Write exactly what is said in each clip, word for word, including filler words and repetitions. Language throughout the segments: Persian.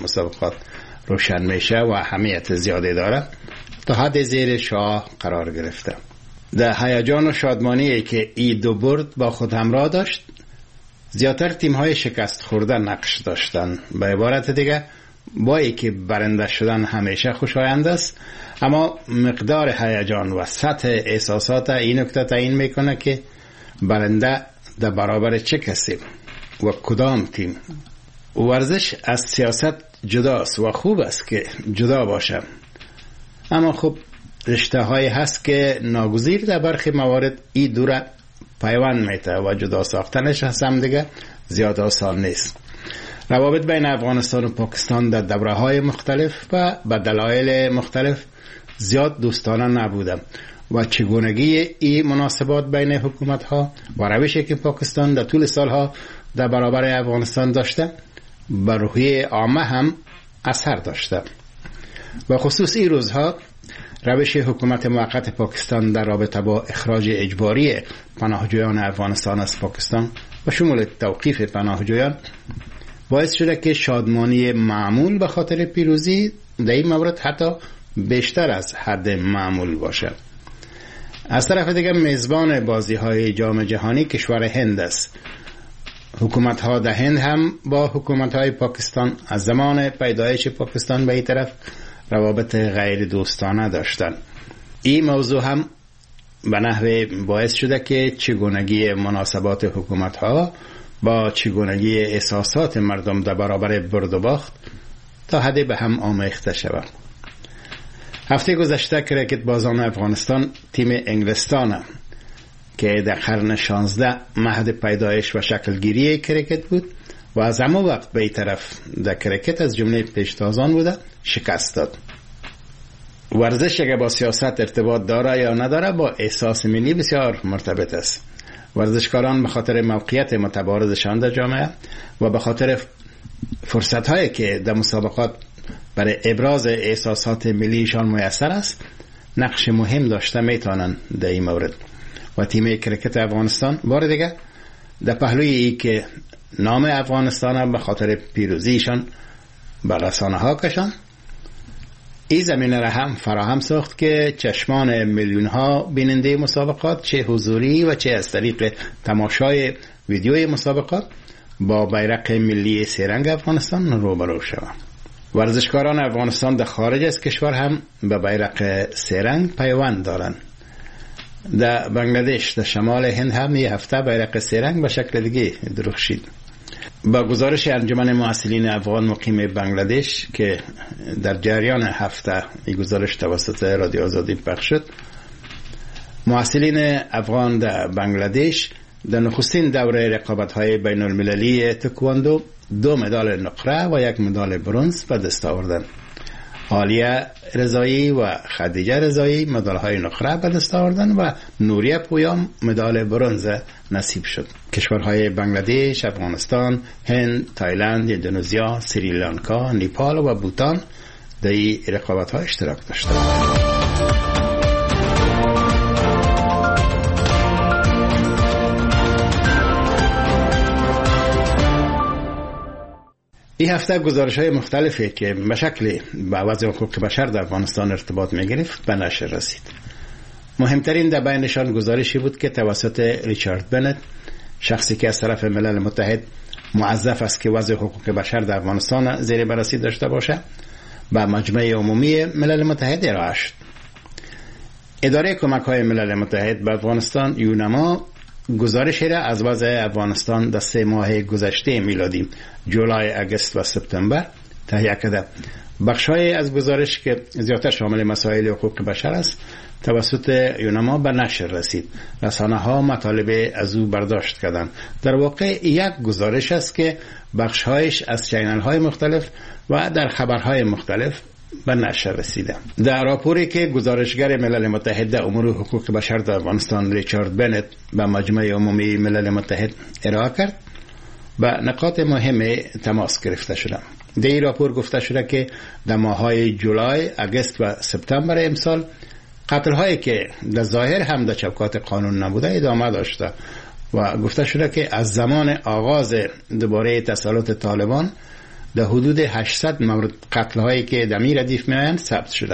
مسابقات روشن میشه و اهمیت زیادی داره، تا حد زیر شاه قرار گرفته. در هیجان و شادمانی که این دو برد با خود همراه داشت، زیادتر تیم‌های شکست خورده نقش داشتن. به عبارت دیگه، با اینکه برنده شدن همیشه خوشایند است، اما مقدار هیجان و سطح احساسات این نکته تعیین میکنه که برنده در برابر چه کسی و کدام تیم. ورزش از سیاست جداست و خوب است که جدا باشه، اما خب رشته هایی هست که ناگزیر در برخی موارد این دوره پیوند میته و جدا ساختنش از هم دیگه زیاد آسان نیست. روابط بین افغانستان و پاکستان در دوره های مختلف و به دلایل مختلف زیاد دوستانه نبوده و چگونگی این مناسبات بین حکومت ها و روشی که پاکستان در طول سالها در برابر افغانستان داشته بر روحیه عامه هم اثر داشته. و خصوص این روزها روش حکومت موقت پاکستان در رابطه با اخراج اجباری پناهجویان افغانستان از پاکستان و شمول توقیف پناهجویان باعث شده که شادمانی معمول به خاطر پیروزی در این مورد حتی بیشتر از حد معمول باشه. از طرف دیگر میزبان بازی های جام جهانی کشور هند است. حکومت ها در هند هم با حکومت های پاکستان از زمان پیدایش پاکستان به این طرف روابط غیر دوستانه داشتن. این موضوع هم به نحوه باعث شده که چگونگی مناسبات حکومت ها با چگونگی احساسات مردم در برابر برد و باخت تا حدی به هم آمیخته شود. هفته گذشته کریکت بازان افغانستان تیم انگلستان که در قرن شانزده مهد پیدایش و شکلگیری کریکت بود و از همه وقت به این طرف در کریکت از جمله پیشتازان بوده شکست داد. ورزش اگر با سیاست ارتباط داره یا نداره با احساس ملی بسیار مرتبط است. ورزشکاران به خاطر موقعیت متبارزشان در جامعه و به خاطر فرصت هایی که در مسابقات برای ابراز احساسات ملیشان میسر است نقش مهم داشته میتونن در این مورد. و تیم کریکت افغانستان بار دیگه در پهلوی ای که نام افغانستان به خاطر پیروزیشان به رسانه ها کشان، این زمینه را هم فراهم ساخت که چشمان میلیون ها بیننده مسابقات چه حضوری و چه از طریق تماشای ویدیوی مسابقات با بیرق ملی سه‌رنگ افغانستان روبرو شوند. ورزشکاران افغانستان در خارج از کشور هم به بیرق سه‌رنگ پیوند دارند. در بنگلادش در شمال هند هم یه هفته بیرق سه‌رنگ به شکل دیگه درخشید. با گزارش انجمن محصلین افغان مقیم بنگلادش که در جریان هفته این گزارش توسط رادیو آزادی پخش شد، محصلین افغان در بنگلادش در نخستین دوره رقابت‌های بین المللی تکواندو دو مدال نقره و یک مدال برنز به دست آوردند. عالیه رضایی و خدیجه رضایی مدال‌های نقره به دست آوردند و نوریه پویام مدال برنز نصیب شد. کشورهای بنگلادش، افغانستان، هند، تایلند، اندونزیا، سریلانکا، نیپال و بوتان در این رقابت‌ها اشتراک داشتند. این هفته گزارش‌های مختلفی که به شکلی با وضع حقوق بشر در افغانستان ارتباط می‌گرفت به نشر رسید. مهمترین در بینشان گزارشی بود که توسط ریچارد بنت، شخصی که از طرف ملل متحد موظف است که وضع حقوق بشر در افغانستان زیر بررسی داشته باشه، به مجمع عمومی ملل متحد ارائه شد. اداره کمک‌های ملل متحد به افغانستان یونما گزارشی را از وضع افغانستان در سه ماه گذشته میلادی جولای، اگست و سپتامبر تهیه کرده. بخش‌های از گزارش که زیادتر شامل مسائل حقوق بشر است توسط یونما به نشر رسید. رسانه‌ها مطالب از او برداشت کردند. در واقع یک گزارش است که بخش‌هایش از چینل‌های مختلف و در خبرهای مختلف به نشر رسیده. در راپوری که گزارشگر ملل متحد در امور حقوق بشر در افغانستان ریچارد بنت به مجمع عمومی ملل متحد ارائه کرد، به نکات مهم تماس گرفته شده. در این راپور گفته شده که در ماه‌های جولای، اگست و سپتامبر امسال قتل‌هایی که در ظاهر هم در چوکات قانون نبوده ادامه داشته و گفته شده که از زمان آغاز دوباره تسلط طالبان در حدود هشتصد مورد قتل هایی که در می ردیف میآیند ثبت شده.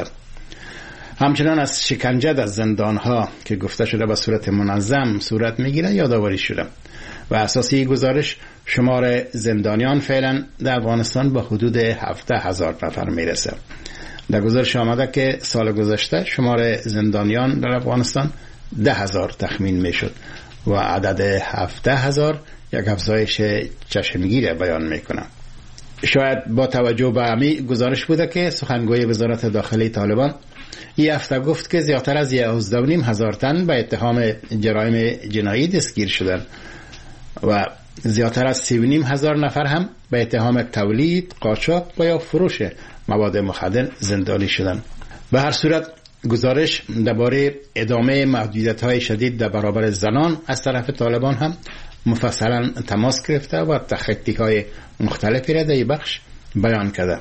همچنان از شکنجه در زندان ها که گفته شده به صورت منظم صورت میگیره یادآوری شده و اساسی گزارش شمار زندانیان فعلا در افغانستان به حدود هفده هزار نفر میرسه. در گزارش آمده که سال گذشته شمار زندانیان در افغانستان ده هزار تخمین میشد و عدد هفده هزار یک افزایش چشمگیر بیان میکنه. شاید با توجه به همین گزارش بوده که سخنگوی وزارت داخلی طالبان این هفته گفت که زیادتر از یازده و نیم هزار تن به اتهام جرایم جنایی دستگیر شدند و زیادتر از سی و نیم هزار نفر هم به اتهام تولید، قاچاق و یا فروش مواد مخدر زندانی شدند. به هر صورت گزارش درباره ادامه محدودیت‌های شدید در برابر زنان از طرف طالبان هم مفصلا تماس گرفته و تخطی‌های مختلفی را در این بخش بیان کرده.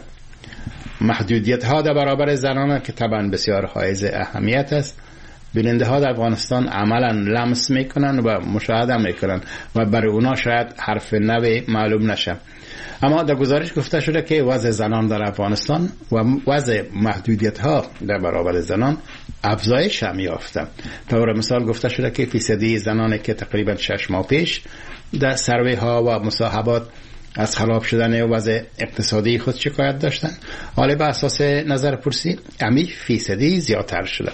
محدودیت‌ها در برابر زنان که طبعا بسیار حائز اهمیت است، بیننده ها در افغانستان عملا لمس میکنن و مشاهده میکنن و برای اونا شاید حرف نوی معلوم نشه. اما در گزارش گفته شده که وضع زنان در افغانستان و وضع محدودیت ها در برابر زنان افزایش هم یافته. طور مثال گفته شده که فیصدی زنانی که تقریبا شش ماه پیش در سروی ها و مصاحبات از خراب شدن وضع اقتصادی خود شکایت داشتند، حالا به اساس نظر پرسی امی فیصدی زیادتر شده.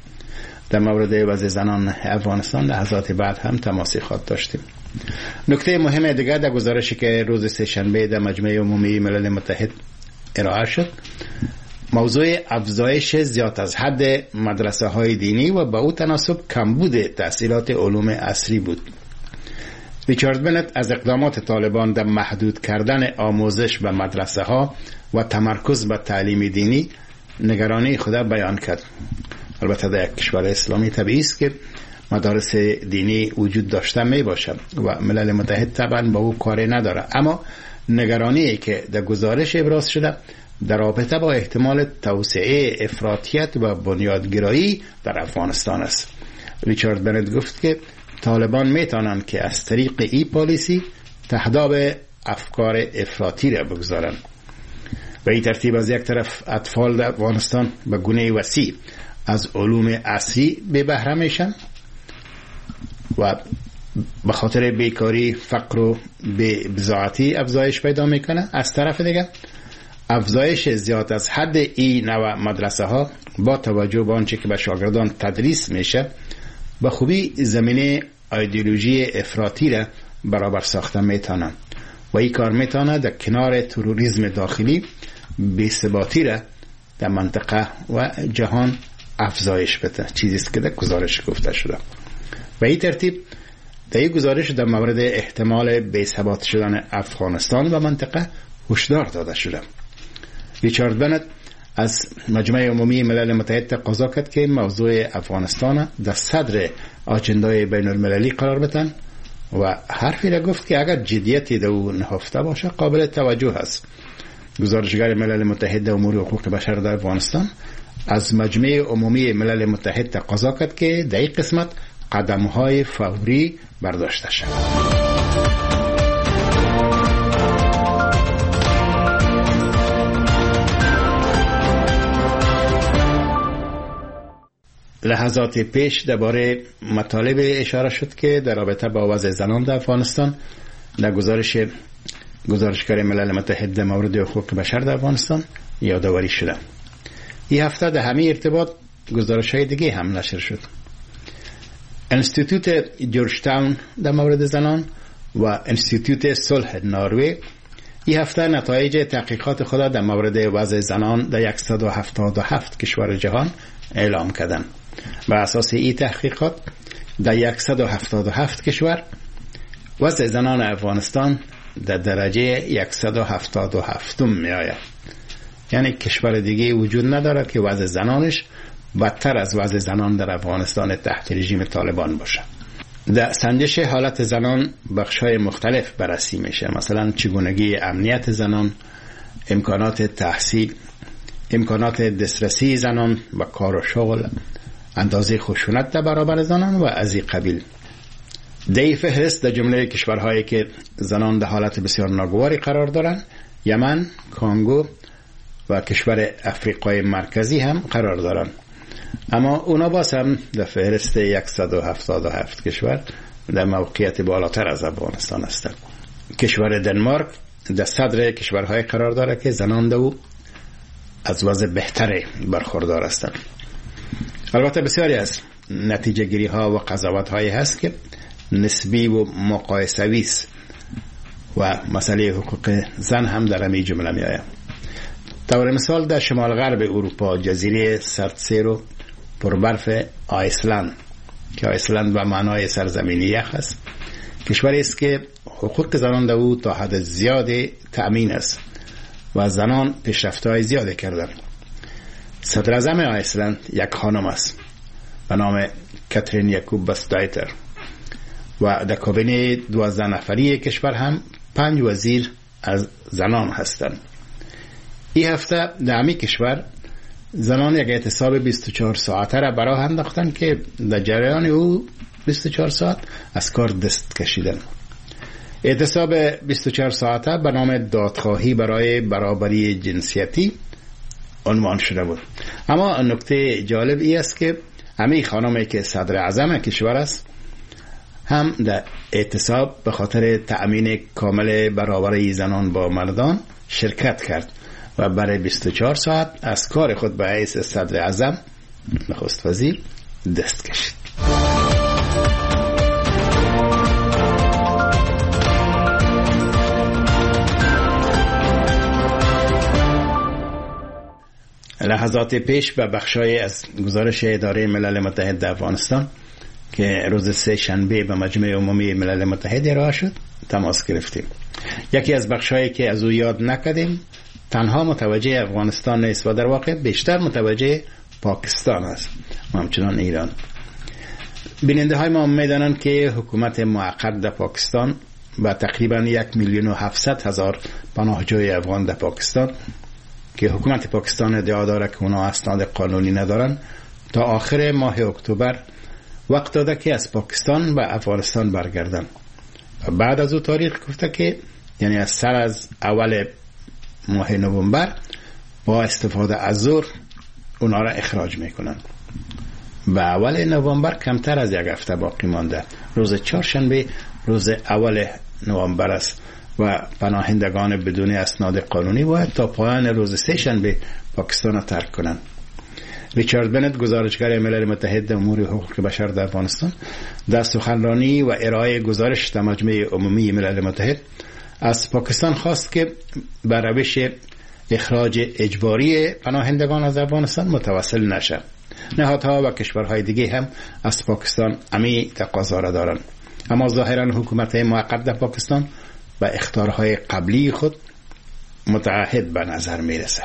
در مورد وضع زنان افغانستان لحظات بعد هم تماسی خواهد داشتیم. نکته مهم دیگر در گزارشی که روز سه‌شنبه در مجمع عمومی ملل متحد ارائه شد موضوع افزایش زیاد از حد مدرسه های دینی و با او تناسب کمبود تحصیلات علوم عصری بود. ریچارد بنت از اقدامات طالبان در محدود کردن آموزش به مدرسه ها و تمرکز به تعلیم دینی نگرانی خود بیان کرد. البته در یک کشور اسلامی طبیعی است که مدارس دینی وجود داشته می باشد و ملل متحد طبعا با او کاری نداره، اما نگرانی که در گزارش ابراز شده در رابطه با احتمال توسعه افراطیت و بنیادگرایی در افغانستان است. ریچارد بنت گفت که طالبان می توانند که از طریق ای پالیسی تهداب افکار افراطی را بگذارند و این ترتیب از یک طرف اطفال در افغانستان به گونه وسیع از علوم عصری به بهره میشن و به خاطر بیکاری، فقر و بی‌بضاعتی افزایش پیدا میکنه. از طرف دیگه افزایش زیاد از حد این نوع مدرسه ها با توجه به آنچه که به شاگردان تدریس میشه به خوبی زمینه ایدئولوژی افراطی را برابر ساخته میتونه و این کار میتونه در کنار تروریسم داخلی بی‌ثباتی را در منطقه و جهان افزایش بده، چیزی است که در گزارش گفته شده. به این ترتیب در این گزارش در مورد احتمال بی‌ثبات شدن افغانستان و منطقه هشدار داده شده. ریچارد بنت از مجمع عمومی ملل متحد تقاضا کرد که موضوع افغانستان در صدر آجندای بین المللی قرار بدن و حرفی را گفت که اگر جدیتی در او نهفته باشه قابل توجه است. گزارشگر ملل متحد امور حقوق بشر در افغانستان از مجمع عمومی ملل متحد تقاضا کرد که در این قسمت قدم‌های فوری برداشته شود. لحظات پیش درباره مطالب اشاره شد که در رابطه با وضع زنان در افغانستان در گزارش گزارشگر ملل متحد در مورد حقوق بشر در افغانستان یادآوری شده. این هفته در همین ارتباط گزارش‌های دیگه هم نشر شد. انستیتوت جورج تاون در مورد زنان و انستیتوت صلح نروژ این هفته نتایج تحقیقات خود در مورد وضع زنان در صد و هفتاد و هفت کشور جهان اعلام کردند. بر اساس این تحقیقات در صد و هفتاد و هفت کشور وضع زنان افغانستان در درجه صد و هفتاد و هفت می آید. یعنی کشور دیگه وجود نداره که وضع زنانش بدتر از وضع زنان در افغانستان تحت رژیم طالبان باشه. در سنجش حالت زنان بخش‌های مختلف بررسی میشه، مثلا چگونگی امنیت زنان، امکانات تحصیل، امکانات دسترسی زنان و کار و شغل، اندازه خشونت در برابر زنان و از این قبیل. در این فهرست در جمله کشورهایی که زنان در حالت بسیار ناگواری قرار دارند یمن، کانگو و کشور افریقای مرکزی هم قرار دارند. اما اونا باز هم در فهرست صد و هفتاد و هفت کشور در موقعیت بالاتر از افغانستان هستند. کشور دنمارک در صدر کشورهای قرار داره که زنان دو از وضع بهتری برخوردار هستند. البته بسیاری از نتیجه گیری ها و قضاوت هایی هست که نسبی و مقایسوی است و مسئله حقوق زن هم در همین جمله می آید. طور مثال در شمال غرب اروپا جزیره سردسیر و پربرف آیسلند که آیسلند به معنای سرزمین یخ است، کشوری است که حقوق زنان در او تا حد زیادی تأمین است و زنان پیشرفت‌های زیادی کردند. صدر اعظم آیسلند یک خانم است به نام کاترین یاکوبسدایتر و در کابینه دوازده نفری کشور هم پنج وزیر از زنان هستند. این هفته در همین کشور زنان یک اعتصاب بیست و چهار ساعته را براه انداختند که در جریان او بیست و چهار ساعت از کار دست کشیدند. اعتصاب بیست و چهار ساعته به نام دادخواهی برای برابری جنسیتی عنوان شده بود. اما نکته جالب ای است که همین خانمی که صدر اعظم کشور است هم در اعتصاب به خاطر تأمین کامل برابری زنان با مردان شرکت کرد و برای بیست و چهار ساعت از کار خود به حیث صدر اعظم نخست وزیر دست کشید. لحظات پیش به بخشای از گزارش اداره ملل متحد در افغانستان که روز سه شنبه به مجمع عمومی ملل متحد ارائه شد تماس گرفتیم. یکی از بخشایی که از او یاد نکردیم تنها متوجه افغانستان نیست و در واقع بیشتر متوجه پاکستان است و همچنان ایران. بیننده های ما میدانند که حکومت موقت در پاکستان با تقریبا یک میلیون و هفتصد هزار پناهجوی افغان در پاکستان که حکومت پاکستان ادعا داره که اونا اسناد قانونی ندارن تا آخر ماه اکتبر وقت داده که از پاکستان به افغانستان برگردن و بعد از او تاریخ گفته که یعنی از سر از اول ماه نوامبر با استفاده از زور اونا را اخراج میکنن. به اول نوامبر کمتر از یک هفته باقی مانده. روز چهارشنبه روز اول نوامبر است و پناهندگان بدون اسناد قانونی باید تا پایان روز سه شنبه پاکستان را ترک کنند. ریچارد بنت گزارشگر ملل متحد امور حقوق بشر در افغانستان در سخنرانی و ارائه گزارش در مجمع عمومی ملل متحد از پاکستان خواست که بر روش اخراج اجباری پناهندگان از افغانستان متوسل نشه. نهادها و کشورهای دیگه هم از پاکستان امی تقاضا را دارند، اما ظاهرا حکومت موقت در پاکستان به اخطارهای قبلی خود متعهد به نظر میرسه.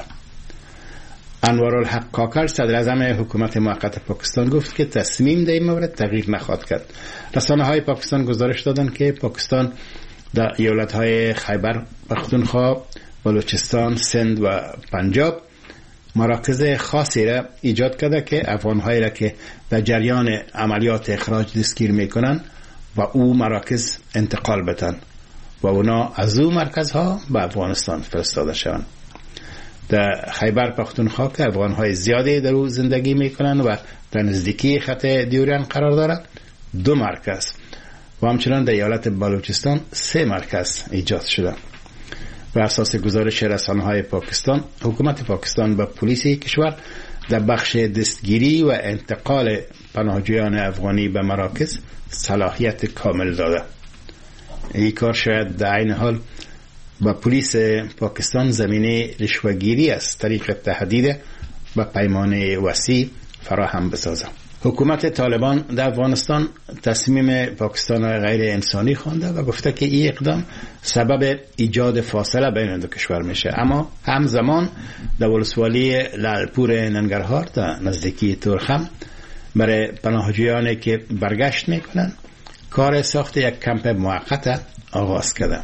انوارالحق کاکر صدر اعظم حکومت موقت پاکستان گفت که تصمیم در این مورد تغییر نخواهد کرد. رسانه های پاکستان گزارش دادند که پاکستان در ایالت های خیبر پختونخوا، بلوچستان، سند و پنجاب مراکز خاصی را ایجاد کرده که افغان‌هایی را که در جریان عملیات اخراج دستگیر میکنن و او مراکز انتقال بدن و اونا از او مرکزها به افغانستان فرستاده شوند. در خیبر پختونخوا که افغان‌های زیادی در او زندگی میکنن و در نزدیکی خط دیوریان قرار دارد دو مرکز و همچنان در ایالت بلوچستان سه مرکز ایجاد شده. بر اساس گزارش رسانه‌های پاکستان، حکومت پاکستان با پلیس کشور در بخش دستگیری و انتقال پناهجویان افغانی به مراکز صلاحیت کامل داده. این کار شاید در عین حال با پلیس پاکستان زمینه رشوه‌گیری از طریق تهدید و پیمانه وسیع فراهم بسازه. حکومت طالبان در افغانستان تصمیم پاکستان را غیر انسانی خوانده و گفته که این اقدام سبب ایجاد فاصله بین دو کشور میشه، اما همزمان در ولسوالی لالپور ننگرهار در نزدیکی تورخم برای پناهجویانی که برگشت میکنن کار ساخت یک کمپ موقت آغاز کرده.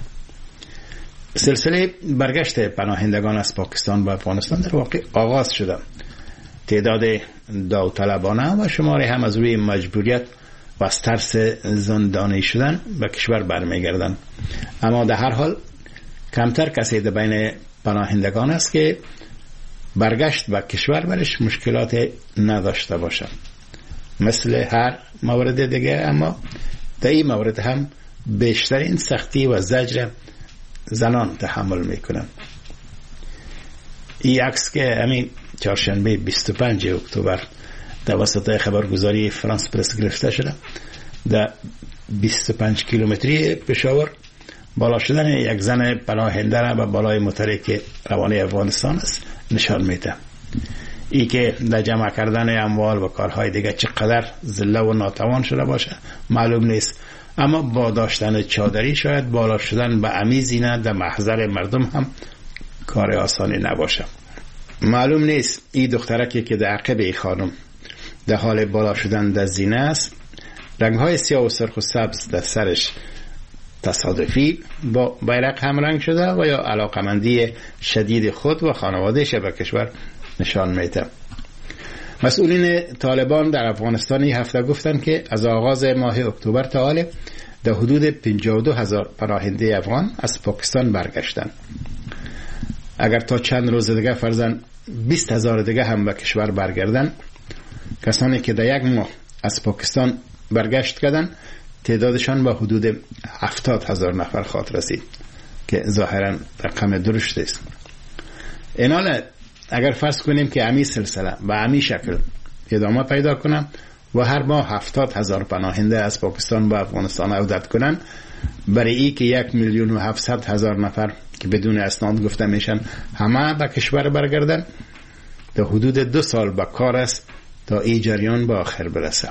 سلسله برگشت پناهندگان از پاکستان به افغانستان در واقع آغاز شده. تعداد داوطلبانه و شماری هم از روی مجبوریت و از ترس زندانی شدن به کشور برمیگردن، اما در هر حال کمتر کسی در بین پناهندگان است که برگشت به کشور برش مشکلات نداشته باشه مثل هر مورد دیگه، اما در این مورد هم بیشترین سختی و زجر زنان تحمل میکنن. این عکس که همین چهارشنبه بیست و پنجم اکتبر در وسط خبرگزاری فرانس پرس گرفته شده، در بیست و پنج کیلومتری پشاور بالا شدن یک زن پناهنده را به بالای موتری که روانه افغانستان است نشان میده. ای که در جمع کردن اموال و کارهای دیگه چقدر ذله و ناتوان شده باشه معلوم نیست، اما با داشتن چادری شاید بالا شدن به عمی زینه در محضر مردم هم کار آسانی نباشه. معلوم نیست این دخترکی که در عقب ای خانم در حال بالا شدن در زینه است، رنگهای سیاه و سرخ و سبز در سرش تصادفی با بیرق هم رنگ شده و یا علاقمندی شدید خود و خانوادهش به کشور نشان میده. مسئولین طالبان در افغانستان این هفته گفتند که از آغاز ماه اکتبر تا حال در حدود پنجاه و دو هزار پناهنده افغان از پاکستان برگشتند. اگر تا چند روز دیگه فرضاً بیست هزار دیگه هم به کشور برگردن، کسانی که در یک ماه از پاکستان برگشت کردن تعدادشان به حدود هفتاد هزار نفر خواهد رسید که ظاهراً رقم درشت است. این حال اگر فرض کنیم که امی سلسله به امی شکل ادامه پیدا کنم و هر ماه هفتاد هزار پناهنده از پاکستان به افغانستان عودت کنن، برای ای که یک میلیون و هفتصد هزار نفر که بدون اسناد گفته میشن همه به کشور برگردن، در حدود دو سال به کار است تا این جریان به آخر برسه.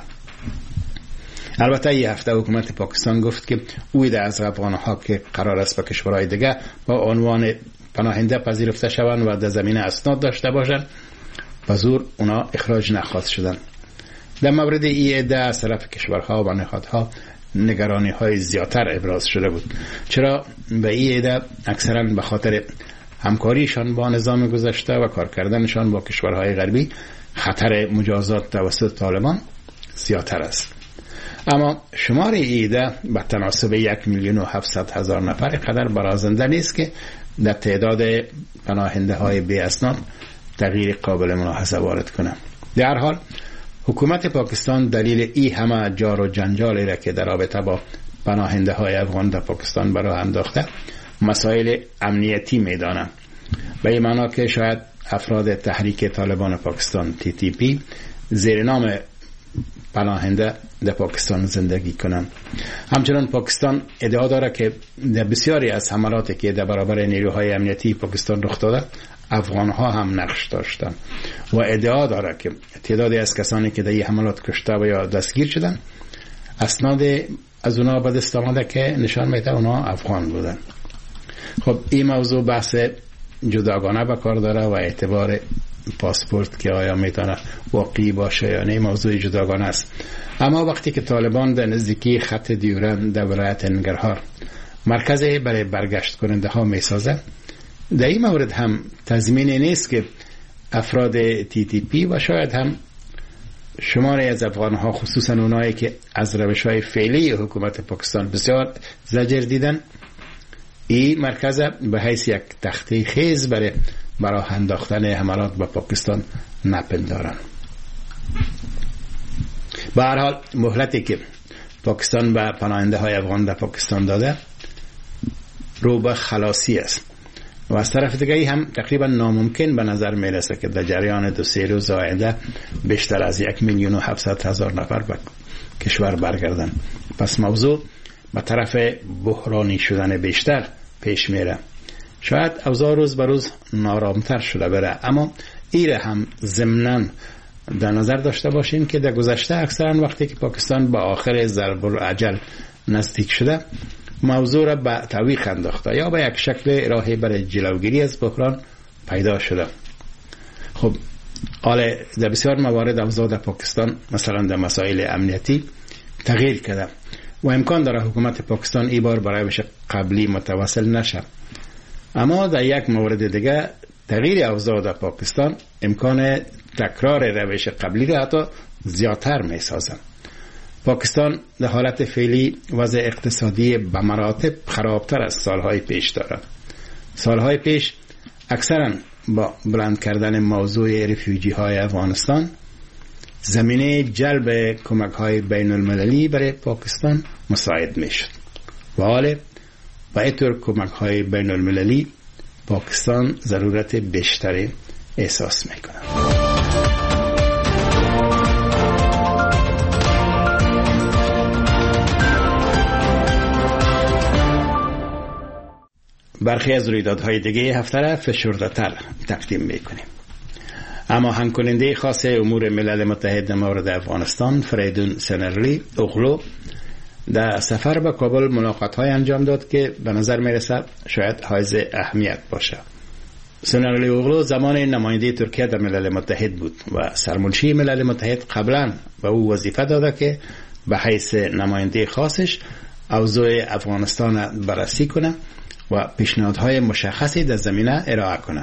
البته این هفته حکومت پاکستان گفت که اوید از افغانها که قرار است به کشورهای دیگه با عنوان پناهنده پذیرفته شوند و در زمینه اسناد داشته باشند به زور اونا اخراج نخواهد شدن. در مورد این عده از طرف کشورها و نهادها نگرانی های زیادتر ابراز شده بود، چرا به این عده اکثرا به خاطر همکاریشان با نظام گذشته و کار کردنشان با کشورهای غربی خطر مجازات توسط طالبان زیادتر است. اما شمار این عده به تناسب یک میلیون و هفتصد هزار نفر قدر برازنده نیست که در تعداد پناهنده های بی اسناد تغییر قابل ملاحظه وارد کنه. در حال حکومت پاکستان دلیل ای همه جار و جنجالی را که در رابطه با پناهنده های افغان در پاکستان برای انداخته مسائل امنیتی میدانم، به این معنا که شاید افراد تحریک طالبان پاکستان تی تی پی زیر نام پناهنده در پاکستان زندگی کنند. همچنان پاکستان ادعا داره که در بسیاری از حملاتی که در برابر نیروهای امنیتی پاکستان رخ داده افغانها هم نقش داشتند و ادعا داره که تعدادی از کسانی که در این حملات کشته و یا دستگیر شدن اسناد از اونا به دست آمده که نشان میده اونا افغان بودن. خب این موضوع بحث جداگانه به کار داره و اعتبار پاسپورت که آیا میتونه واقعی باشه یا نه موضوع جداگانه است. اما وقتی که طالبان در نزدیکی خط دیورند در ولایت ننگرهار مرکزی برای برگشت کننده ها میسازه، در این مورد هم تضمینی نیست که افراد تی تی پی و شاید هم شماری از افغانها خصوصا اونایی که از روش‌های فعلی حکومت پاکستان بسیار زجر دیدن این مرکز به حیث یک تخته خیز برای برای انداختن حملات به پاکستان نپندارن. به هر حال مهلتی که پاکستان به پناهنده های افغان در پاکستان داده رو به خلاصی است و از طرف دیگه هم تقریبا ناممکن به نظر میرسه که در جریان دو سه روز آینده بیشتر از یک میلیون و هفتصد هزار نفر به کشور برگردن. پس موضوع به طرف بحرانی شدن بیشتر پیش میره. شاید اوضاع روز به روز نارامتر شده بره، اما ایره هم ضمناً در نظر داشته باشیم که در گذشته اکثرا وقتی که پاکستان با آخر ضرب الاجل نزدیک شده موضوع را به تعویق انداخته یا به یک شکل راهی برای جلوگیری از بحران پیدا شده. خب حالا در بسیار موارد اوضاع در پاکستان مثلا در مسائل امنیتی تغییر کرده و امکان داره حکومت پاکستان ای بار برای روش قبلی متواصل نشه، اما در یک مورد دیگه تغییر اوضاع در پاکستان امکان تکرار روش قبلی را حتی زیادتر می سازن. پاکستان در حالت فعلی وضع اقتصادی به مراتب خرابتر از سالهای پیش دارد سالهای پیش اکثرا با بلند کردن موضوع رفیوجی های افغانستان زمینه جلب کمک های بین المللی برای پاکستان مساعد می شد و حالا با اینطور کمک های بین المللی پاکستان ضرورت بیشتری احساس می کنه. برخی از رویدادهای دیگه هفته را فشرده‌تر تقدیم میکنیم. اما همکننده خاص امور ملل متحد مورد افغانستان فریدون سنرلی اوغلو در سفر به کابل ملاقات‌های انجام داد که به نظر میرسه شاید حائز اهمیت باشه. سنرلی اوغلو زمان نماینده ترکیه در ملل متحد بود و سرمنشی ملل متحد قبلا به او وظیفه داده که به حیث نماینده خاصش اوضاع افغانستان بررسی کنه و پیشنهادهای مشخصی در زمینه ارائه کنه.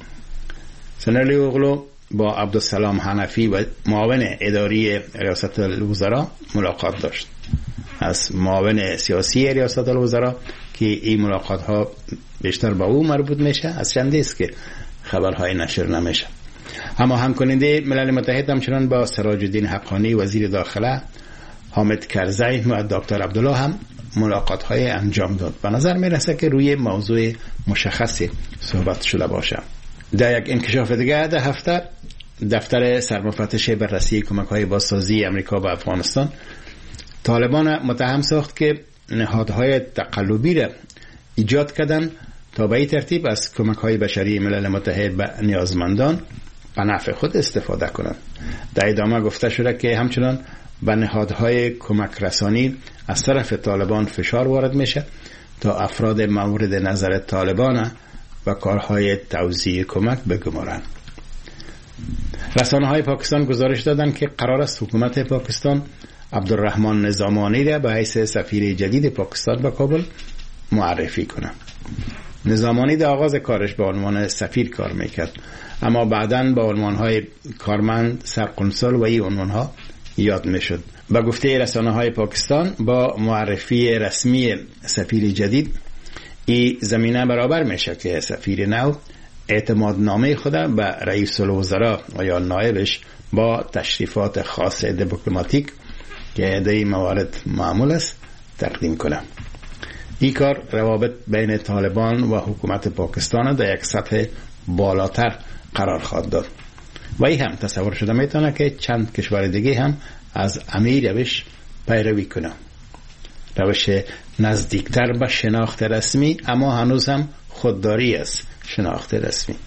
سنرلی اوغلو با عبدالسلام حنفی و معاون اداری ریاست الوزراء ملاقات داشت. از معاون سیاسی ریاست الوزراء که این ملاقات ها بیشتر با او مربوط میشه، از چندی است که خبرهای نشر نمیشه. اما همکننده ملل متحد همچنان با سراج الدین حقانی وزیر داخله، حامد کرزی و دکتر عبدالله هم ملاقات های انجام داد. به نظر میرسه که روی موضوع مشخصی صحبت شده باشه. در یک انکشاف دیگه در هفته دفتر سرمفتش بررسی کمک های بازسازی امریکا به افغانستان طالبان متهم ساخت که نهادهای تقلبی را ایجاد کردن تا به این ترتیب از کمک های بشری ملل متحد به نیازمندان به نفع خود استفاده کنند. در ادامه گفته شده که همچنان به نهادهای کمک رسانی از طرف طالبان فشار وارد میشه تا افراد مورد نظر طالبان و کارهای توزیع کمک بگمارند. رسانه های پاکستان گزارش دادن که قرار است حکومت پاکستان عبدالرحمن نظامانی را به حیث سفیر جدید پاکستان به کابل معرفی کنه. نظامانی در آغاز کارش به عنوان سفیر کار میکرد، اما بعداً با عنوانهای کارمند، سرقنصل و این عنوانها یاد میشد. با گفته رسانه های پاکستان با معرفی رسمی سفیر جدید این زمینه برابر میشه که سفیر نو اعتماد نامه خود به رئیس الوزراء و یا نایبش با تشریفات خاص دیپلماتیک که در این موارد معمول است تقدیم کنه. این کار روابط بین طالبان و حکومت پاکستان در یک سطح بالاتر قرار خواهد داد و این هم تصور شده میتونه که چند کشور دیگه هم از امیر روش پیروی کنه. روش نزدیکتر به شناخت رسمی اما هنوز هم خودداری است شناخت رسمی.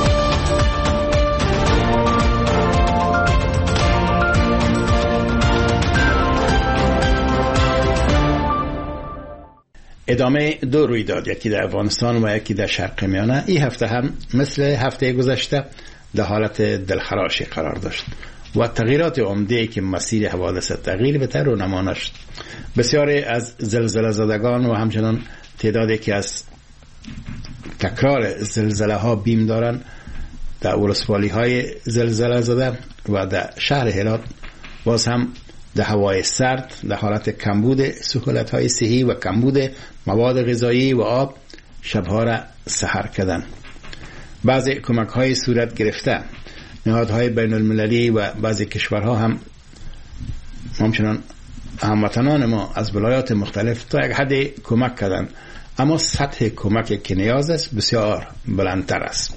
ادامه دو رویداد، یکی در افغانستان و یکی در شرق میانه، این هفته هم مثل هفته گذشته در حالت دلخراشی قرار داشت و تغییرات عمده که مسیر حوادث تغییر بهتر رو نمانشت. بسیاری از زلزله زدگان و همچنان تعدادی که از تکرار زلزله ها بیم دارن در ولسوالی های زلزله زده و در شهر هرات باز هم در هوای سرد در حالت کمبود سهولت های صحی و کمبود مواد غذایی و آب شبها را سحر کردن. بعضی کمک های صورت گرفته، نهادهای بین المللی و بعضی کشورها هم همچنان هموطنان ما از ولایات مختلف تا یک حد کمک کردن، اما سطح کمک که نیاز است بسیار بلندتر است.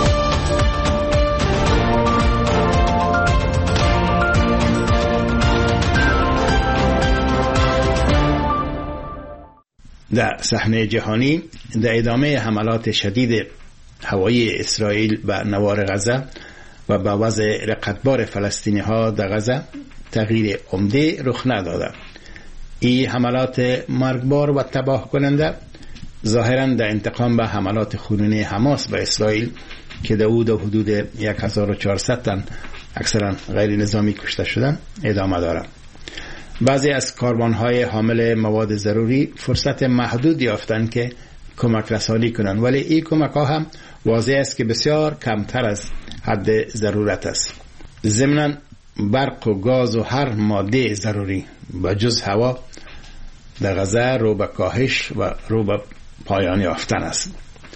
در صحنه جهانی در ادامه حملات شدید هوایی اسرائیل به نوار غزه و به وضع رقتبار فلسطینی ها در غزه تغییر عمده رخ نداده. این حملات مرگبار و تباه کننده ظاهراً در انتقام به حملات خونینی حماس به اسرائیل که در او در حدود یک هزار و چهارصد تن اکثرا غیر نظامی کشته شدن ادامه دارد. بعضی از کاروان‌های حامل مواد ضروری فرصت محدود یافتند که کمک رسانی کنند، ولی این کمک ها هم واضح است که بسیار کمتر از حد ضرورت است. ضمناً برق و گاز و هر ماده ضروری و جز هوا در غزه رو به کاهش و رو به پایان یافتن است.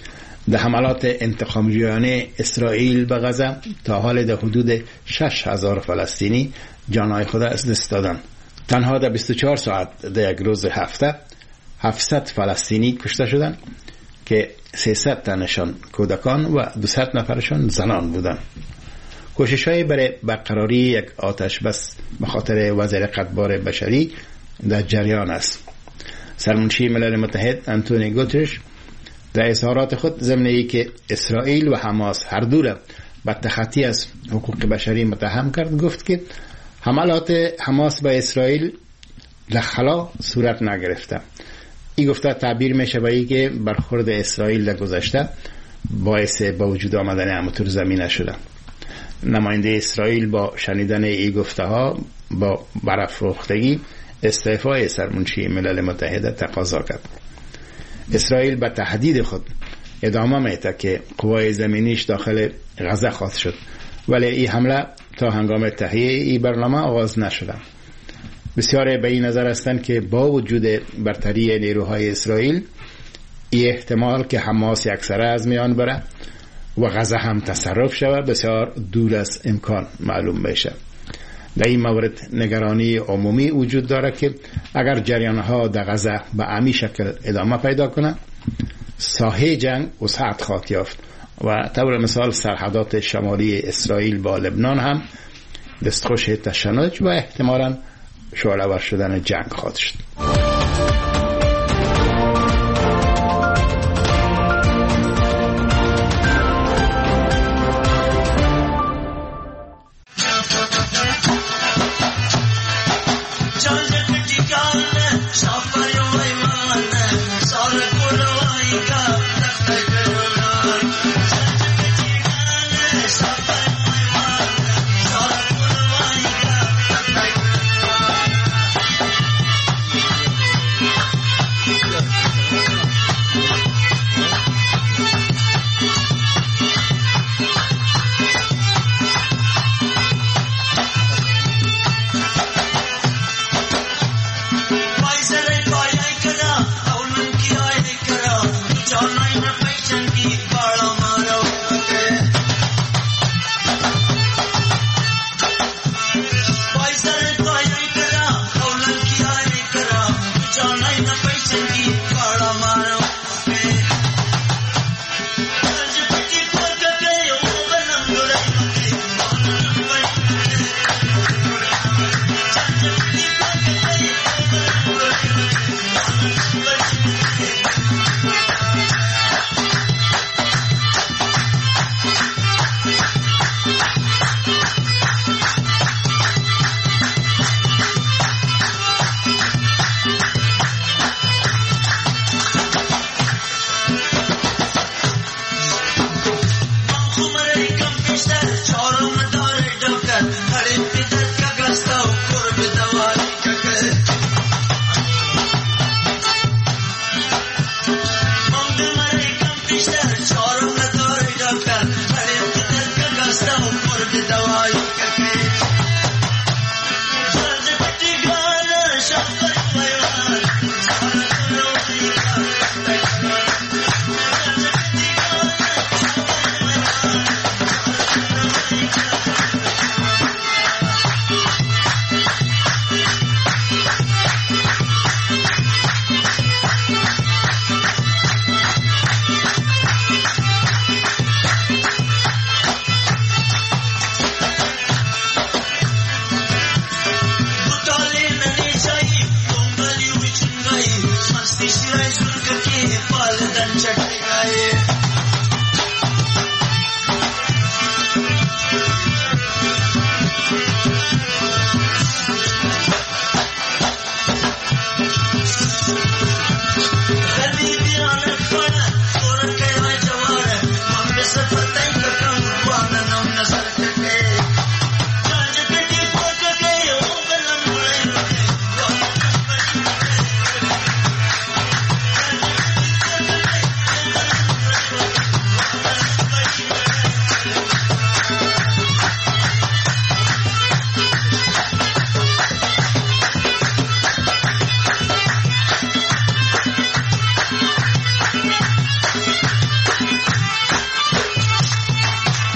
در حملات انتقامجویانه اسرائیل به غزه تا حال در حدود شش هزار فلسطینی جانهای خود از دست دادند. تنها در بیست و چهار ساعت در یک روز هفته هفتصد فلسطینی کشته شدند که سیصد تنشان کودکان و دویست نفرشان زنان بودند. کوشش‌های برای برقراری یک آتش بس به خاطر وضع قدبار بشری در جریان است. سرمنشی ملل متحد انتونی گوترش در اظهارات خود ضمن ای که اسرائیل و حماس هر دو را به تخطی از حقوق بشری متهم کرد، گفت که حملات حماس به اسرائیل در خلا صورت نگرفته. این گفته تعبیر میشه به ای که برخورد اسرائیل در گذشته باعث با وجود آمدن امطور زمینه شده. نماینده اسرائیل با شنیدن این گفته ها با برافروختگی استعفای سرمنشی ملل متحد تقاضا کرد. اسرائیل به تهدید خود ادامه میده که قوای زمینیش داخل غزه خواهد شد، ولی این حمله تا هنگام تهیه این برنامه آغاز نشده. بسیاری به این نظر هستند که با وجود برتری نیروهای اسرائیل این احتمال که حماس یکسره از میان بره و غزه هم تصرف شود بسیار دور از امکان معلوم بشه. در این مورد نگرانی عمومی وجود داره که اگر جریانها در غزه به عمی شکل ادامه پیدا کنه، ساحه جنگ وسعت خواهد یافت و طور مثال سرحدات شمالی اسرائیل با لبنان هم دستخوش تشنج و احتمالاً شعله‌ور شدن جنگ خواهد شد.